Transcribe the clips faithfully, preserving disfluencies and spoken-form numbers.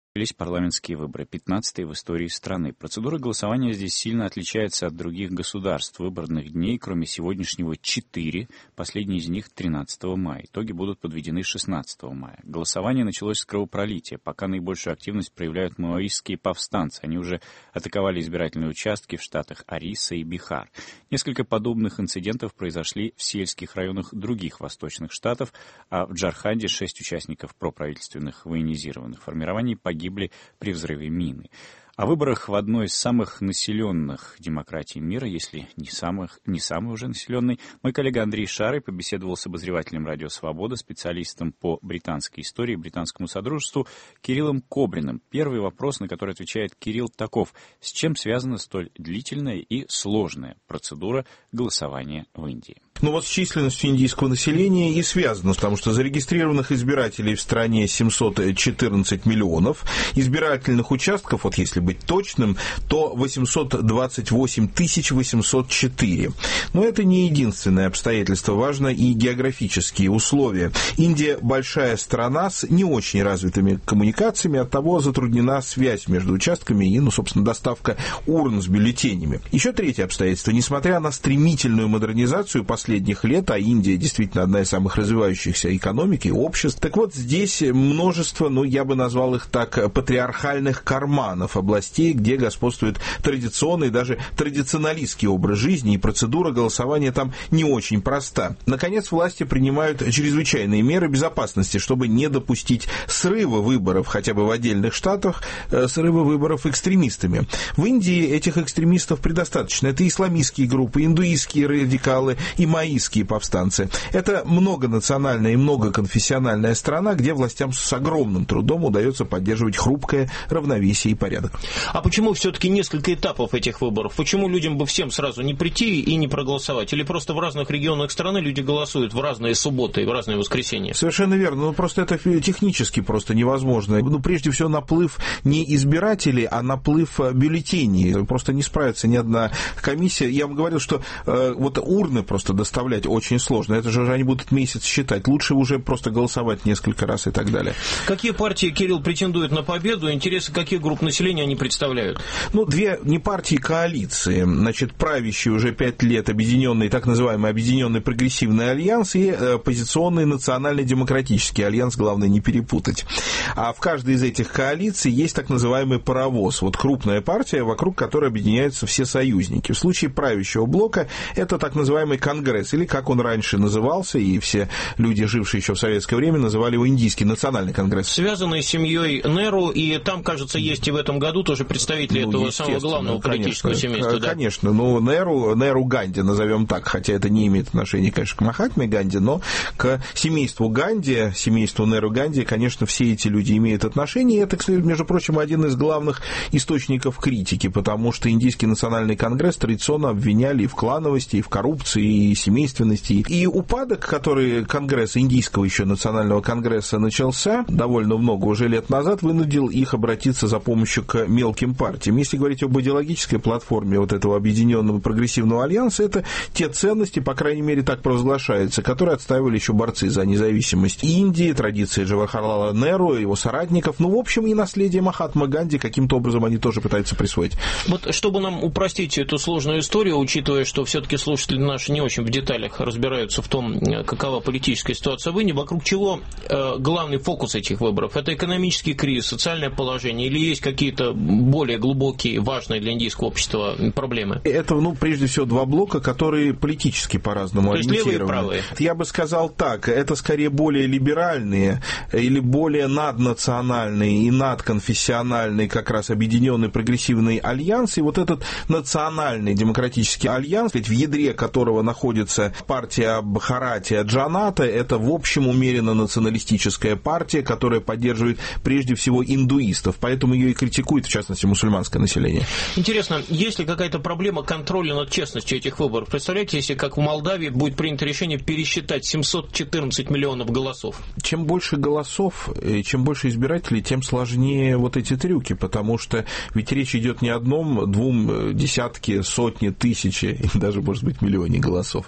Начались парламентские выборы, пятнадцатые в истории страны. Процедура голосования здесь сильно отличается от других государств. Выборных дней, кроме сегодняшнего, четыре, последний из них тринадцатого мая. Итоги будут подведены шестнадцатого мая. Голосование началось с кровопролития. Пока наибольшую активность проявляют маоистские повстанцы. Они уже атаковали избирательные участки в штатах Ориса и Бихар. Несколько подобных инцидентов произошли в сельских районах других восточных штатов, а в Джарханде шесть участников проправительственных военизированных формирований погибли погибли при взрыве мины. О выборах в одной из самых населенных демократий мира, если не, самых, не самой уже населенной, мой коллега Андрей Шарый побеседовал с обозревателем «Радио Свобода», специалистом по британской истории и британскому содружеству Кириллом Кобриным. Первый вопрос, на который отвечает Кирилл, таков: с чем связана столь длительная и сложная процедура голосования в Индии? Ну вот с численностью индийского населения и связано, потому что зарегистрированных избирателей в стране семьсот четырнадцать миллионов, избирательных участков, вот если быть точным, то восемьсот двадцать восемь тысяч восемьсот четыре. Но это не единственное обстоятельство, важно и географические условия. Индия большая страна с не очень развитыми коммуникациями, оттого затруднена связь между участками и, ну, собственно, доставка урн с бюллетенями. Еще третье обстоятельство. Несмотря на стремительную модернизацию последних последних лет, а Индия действительно одна из самых развивающихся экономик и обществ. Так вот, здесь множество, ну, я бы назвал их так, патриархальных карманов, областей, где господствует традиционный, даже традиционалистский образ жизни, и процедура голосования там не очень проста. Наконец, власти принимают чрезвычайные меры безопасности, чтобы не допустить срыва выборов, хотя бы в отдельных штатах, срыва выборов экстремистами. В Индии этих экстремистов предостаточно. Это исламистские группы, индуистские радикалы и маоистские повстанцы. Это многонациональная и многоконфессиональная страна, где властям с огромным трудом удается поддерживать хрупкое равновесие и порядок. А почему все-таки несколько этапов этих выборов? Почему людям бы всем сразу не прийти и не проголосовать? Или просто в разных регионах страны люди голосуют в разные субботы и в разные воскресенья? Совершенно верно. Ну, просто это технически просто невозможно. Ну, прежде всего, наплыв не избирателей, а наплыв бюллетеней. Просто не справится ни одна комиссия. Я вам говорил, что э, вот урны просто доставлять очень сложно. Это же они будут месяц считать. Лучше уже просто голосовать несколько раз и так далее. Какие партии, Кирилл, претендуют на победу? Интересы каких групп населения они представляют? Ну, две не партии, коалиции. Значит, правящий уже пять лет объединенный, так называемый Объединенный прогрессивный альянс и оппозиционный национально-демократический альянс, главное не перепутать. А в каждой из этих коалиций есть так называемый паровоз. Вот крупная партия, вокруг которой объединяются все союзники. В случае правящего блока это так называемый Конгресс, или как он раньше назывался, и все люди, жившие еще в советское время, называли его Индийский национальный конгресс. Связанный с семьей Неру, и там, кажется, есть и в этом году тоже представители ну, этого самого главного политического конечно, семейства. Да? Конечно, ну, Неру, Неру Ганди, назовем так, хотя это не имеет отношения, конечно, к Махатме Ганди, но к семейству Ганди, семейству Неру Ганди, конечно, все эти люди имеют отношение, и это, кстати, между прочим, один из главных источников критики, потому что Индийский национальный конгресс традиционно обвиняли и в клановости, и в коррупции, и семейственности. И упадок, который Конгресс, Индийского еще национального конгресса начался довольно много уже лет назад, вынудил их обратиться за помощью к мелким партиям. Если говорить об идеологической платформе вот этого Объединенного прогрессивного альянса, это те ценности, по крайней мере, так провозглашаются, которые отстаивали еще борцы за независимость Индии, традиции Джавахарлала Неру, его соратников, ну, в общем, и наследие Махатмы Ганди каким-то образом они тоже пытаются присвоить. Вот, чтобы нам упростить эту сложную историю, учитывая, что все-таки слушатели наши не очень в деталях разбираются в том, какова политическая ситуация в Индии, вокруг чего э, главный фокус этих выборов? Это экономический кризис, социальное положение, или есть какие-то более глубокие, важные для индийского общества проблемы? Это, ну, прежде всего, два блока, которые политически по-разному ориентированы. То есть левые и правые? Я бы сказал так, это скорее более либеральные или более наднациональные и надконфессиональные как раз Объединенный прогрессивный альянс, и вот этот национальный демократический альянс, ведь в ядре которого находится партия Бхаратия Джаната, это в общем умеренно националистическая партия, которая поддерживает прежде всего индуистов, поэтому ее и критикует, в частности, мусульманское население. Интересно, есть ли какая-то проблема контроля над честностью этих выборов? Представляете, если как в Молдавии будет принято решение пересчитать семьсот четырнадцать миллионов голосов? Чем больше голосов, чем больше избирателей, тем сложнее вот эти трюки, потому что ведь речь идет не о одном, двум, десятке, сотне, тысяче, даже, может быть, миллионе голосов.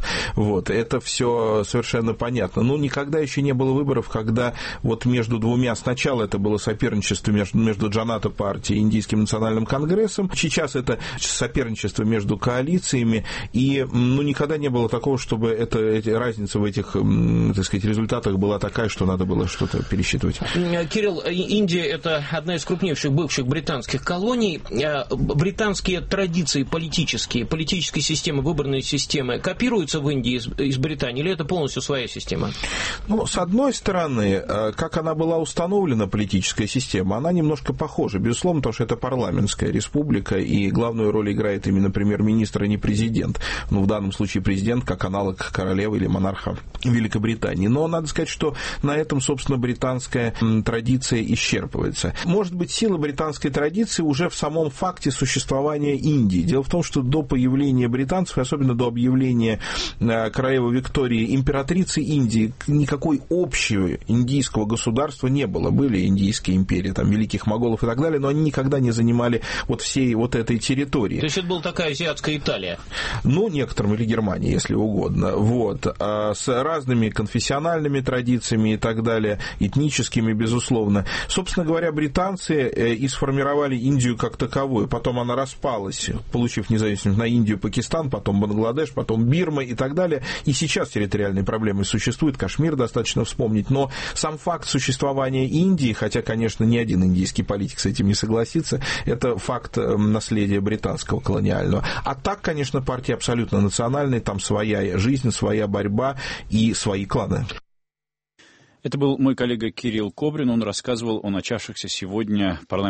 Вот, это все совершенно понятно. Но никогда еще не было выборов, когда вот между двумя, сначала это было соперничество между, между Джаната партией и Индийским национальным конгрессом, сейчас это соперничество между коалициями, и ну, никогда не было такого, чтобы это, эти, разница в этих, так сказать, результатах была такая, что надо было что-то пересчитывать. Кирилл, Индия – это одна из крупнейших бывших британских колоний. Британские традиции политические, политической системы, выборной системы копируются в Индии из, из Британии, или это полностью своя система? Ну, с одной стороны, как она была установлена, политическая система, она немножко похожа, безусловно, потому что это парламентская республика, и главную роль играет именно премьер-министр, а не президент. Ну, в данном случае президент как аналог королевы или монарха Великобритании. Но надо сказать, что на этом, собственно, британская традиция исчерпывается. Может быть, сила британской традиции уже в самом факте существования Индии. Дело в том, что до появления британцев, особенно до объявления королевы Виктории императрицей Индии, никакой общего индийского государства не было. Были индийские империи, там, великих моголов и так далее, но они никогда не занимали вот всей вот этой территории. То есть это была такая азиатская Италия? Ну, некоторым, или Германия, если угодно. Вот. С разными конфессиональными традициями и так далее, этническими, безусловно. Собственно говоря, британцы и сформировали Индию как таковую. Потом она распалась, получив независимость на Индию, Пакистан, потом Бангладеш, потом Бирма и так далее. И сейчас территориальные проблемы существуют, Кашмир достаточно вспомнить. Но сам факт существования Индии, хотя, конечно, ни один индийский политик с этим не согласится, это факт наследия британского колониального. А так, конечно, партия абсолютно национальная, там своя жизнь, своя борьба и свои кланы. Это был мой коллега Кирилл Кобрин. Он рассказывал о начавшихся сегодня парламентских